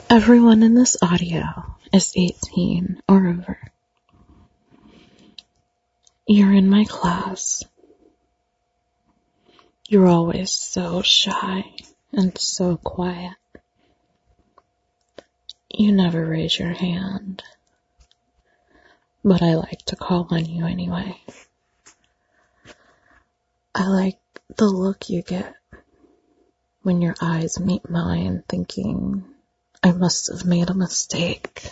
Everyone in this audio is 18 or over. You're in my class. You're always so shy and so quiet. You never raise your hand, but I like to call on you anyway. I like the look you get when your eyes meet mine, thinking I must have made a mistake.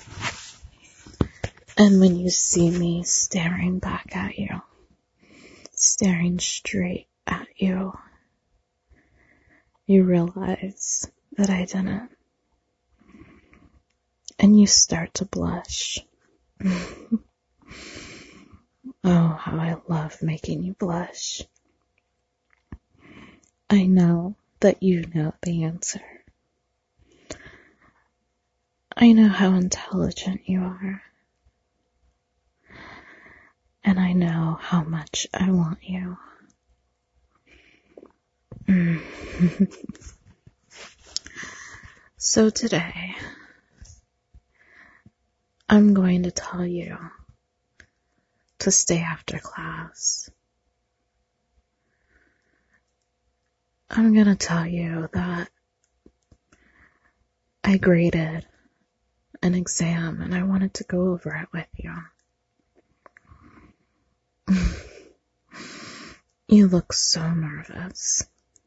And when you see me staring back at you, staring straight at you, you realize that I didn't. And you start to blush. Oh, how I love making you blush. I know that you know the answer. I know how intelligent you are. And I know how much I want you. So today, I'm going to tell you to stay after class. I'm going to tell you that I graded an exam and I wanted to go over it with you. You look so nervous.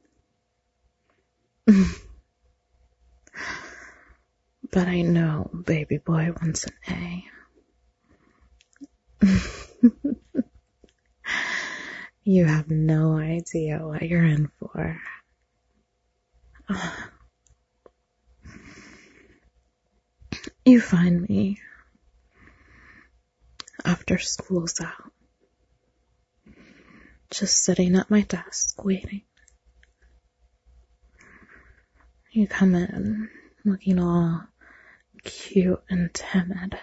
But I know baby boy wants an A. You have no idea what you're in for. You find me after school's out, just sitting at my desk waiting. You come in looking all cute and timid.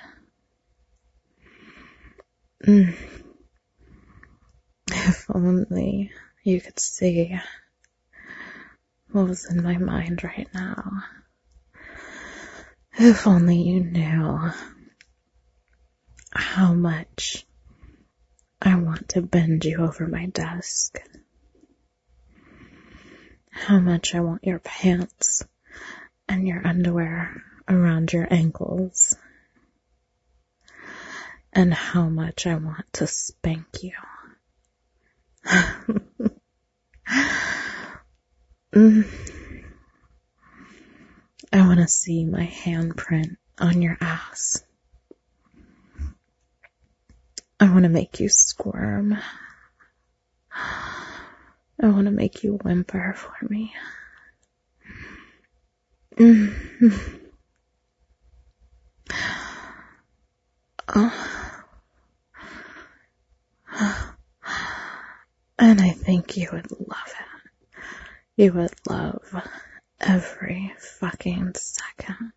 If only you could see what was in my mind right now. If only you knew how much I want to bend you over my desk. How much I want your pants and your underwear around your ankles. And how much I want to spank you. I want to see my handprint on your ass. I want to make you squirm. I want to make you whimper for me. And I think you would love it. You would love every fucking second.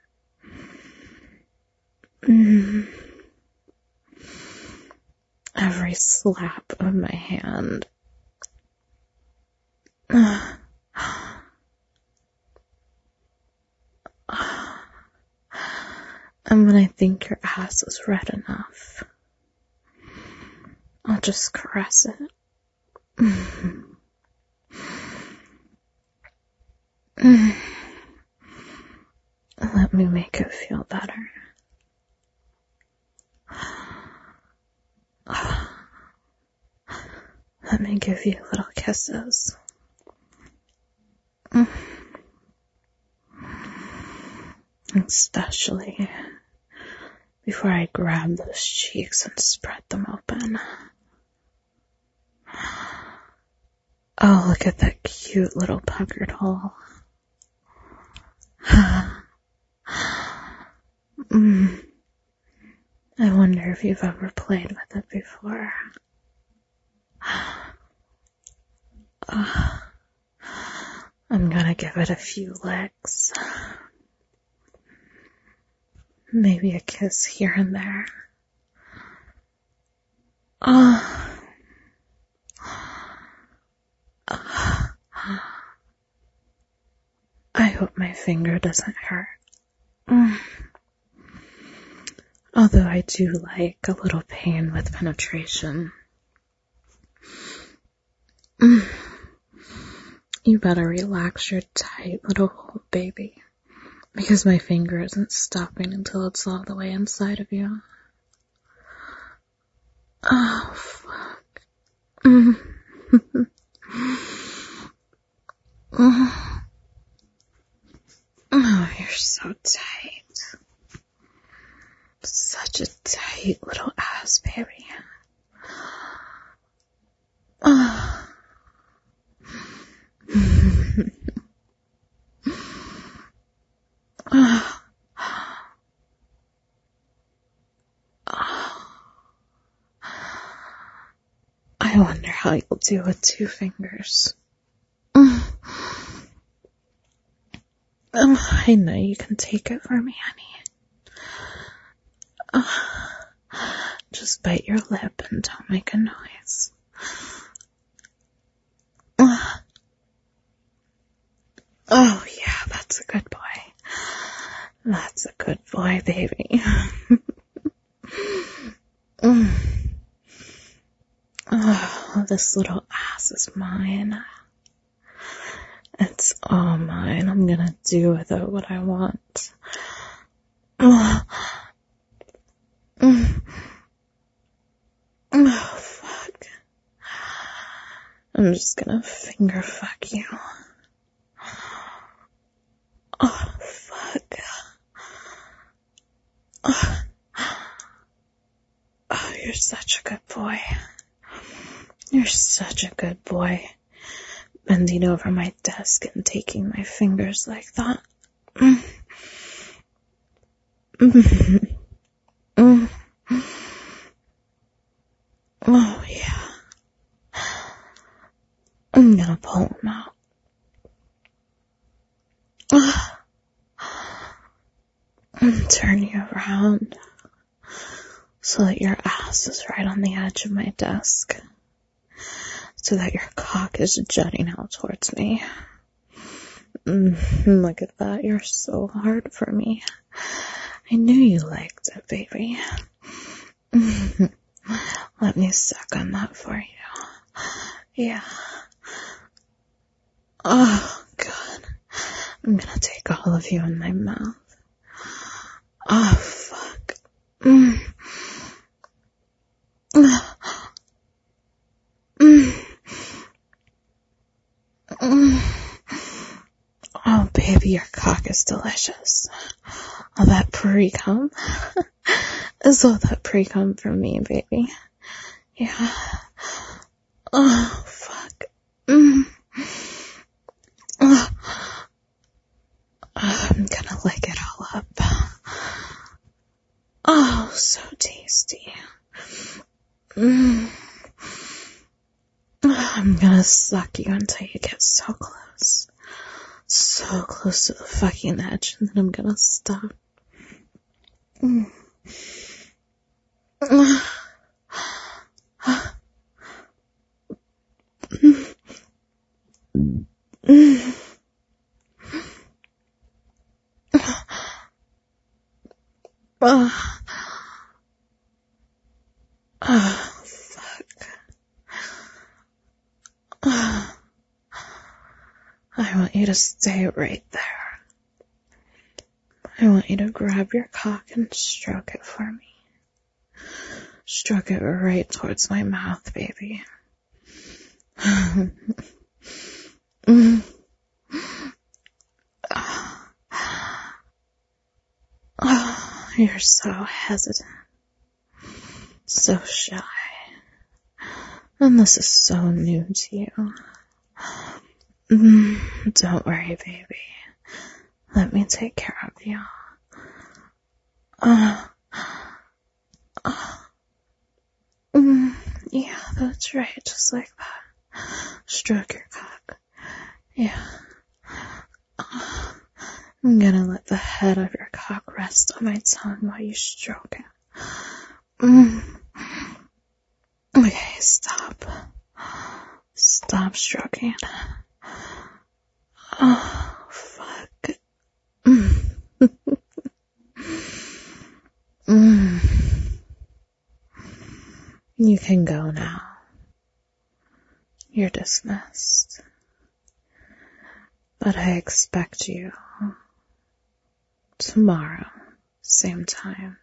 Every slap of my hand. And when I think your ass is red enough, I'll just caress it. Let me make it feel better. Let me give you little kisses. Especially before I grab those cheeks and spread them open. Oh, look at that cute little puckered hole. I wonder if you've ever played with it before. I'm gonna give it a few licks. Maybe a kiss here and there. I hope my finger doesn't hurt. Mm. Although I do like a little pain with penetration. Mm. You better relax your tight little hole, baby. Because my finger isn't stopping until it's all the way inside of you. Oh, fuck. Mm. Oh, you're so tight. Such a tight little ass, baby. Oh. Oh. I wonder how you'll do with 2 fingers. I know you can take it for me, honey. Just bite your lip and don't make a noise. Oh, yeah, that's a good boy. That's a good boy, baby. Oh, this little ass is mine. It's all mine. I'm gonna do with it what I want. Oh, fuck. I'm just gonna finger fuck you. Oh, fuck. Oh, you're such a good boy. You're such a good boy. Bending over my desk and taking my fingers like that. Oh, yeah. I'm gonna pull him out. And turn you around so that your ass is right on the edge of my desk. So that your cock is jutting out towards me. Look at that. You're so hard for me. I knew you liked it, baby. Let me suck on that for you. Yeah. Oh, God. I'm gonna take all of you in my mouth. Oh, fuck. Oh, baby, your cock is delicious. All that pre-cum is all that pre-cum for me, baby. Yeah. Oh, fuck. I'm gonna lick it all up. Oh, so tasty. I'm gonna suck you until you get so close. So close to the fucking edge, and then I'm gonna stop. Oh, fuck. I want you to stay right there. I want you to grab your cock and stroke it for me. Stroke it right towards my mouth, baby. Oh, you're so hesitant. So shy. And this is so new to you. Don't worry, baby. Let me take care of you. Yeah, that's right, just like that. Stroke your cock. Yeah. I'm gonna let the head of your cock rest on my tongue while you stroke it. Okay, stop. Stop stroking. Oh, fuck. Mm. You can go now. You're dismissed. But I expect you tomorrow, same time.